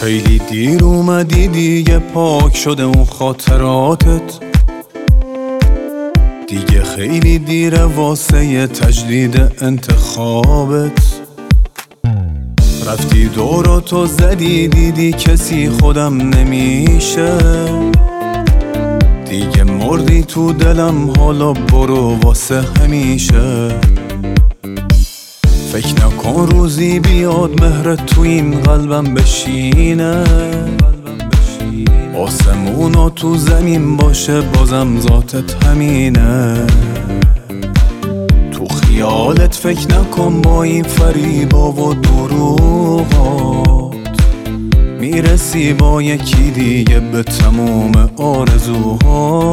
خیلی دیر اومدی دیگه، پاک شده اون خاطراتت. دیگه خیلی دیره واسه تجدید انتخابت. رفتی دوراتو زدی، دیدی کسی خودم نمیشه. دیگه مردی تو دلم، حالا برو واسه همیشه. فکر نکن روزی بیاد مهرت تو این قلبم بشینه. آسمونا تو زمین باشه، بازم ذاتت همینه. تو خیالت فکر نکن با این فریبا و دروغات، میرسی با یکی دیگه به تموم آرزوها.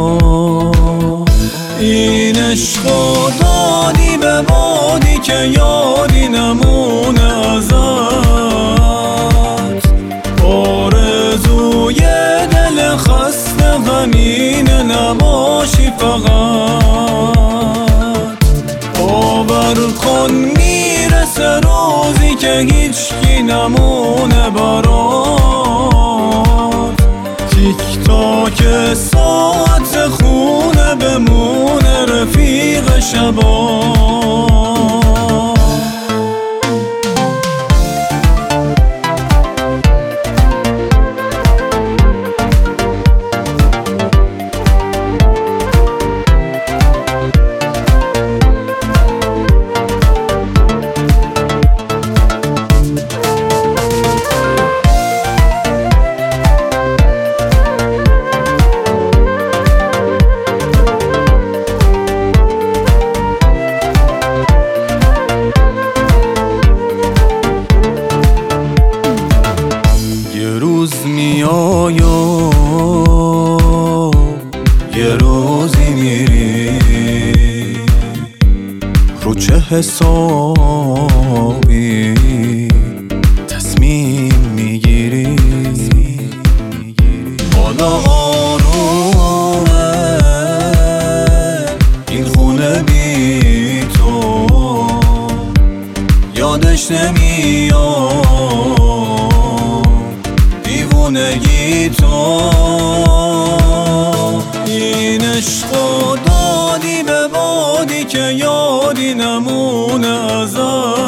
این عشقو دادی به بادی که یادی نمونه ازت. آرزوی دل خسته غمینه نباشی فقط. باور کن میرسه روزی که هیچکی نمونه برات. تیک تاک ساعت خونه بمونه رفیق شبا. میای و یه روزی میری، رو چه حسابی تصمیم میگیری. حالا آرومه این خونه بی تو، یادش نمیاد دیوونگی تو. این عشقو دادی به بادی که یادی نمونه ازت.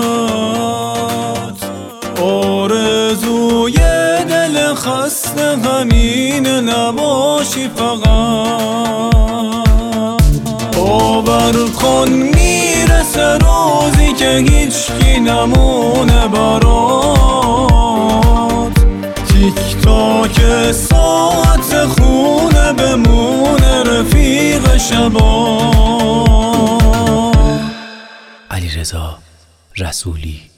آرزوی دل خسته غمینه نباشی فقط. باور کن میرسه روزی که هیچکی نمونه برات. تیک تاک ساعت خونه بمونه رفیق شبا. علیرضا رسولی.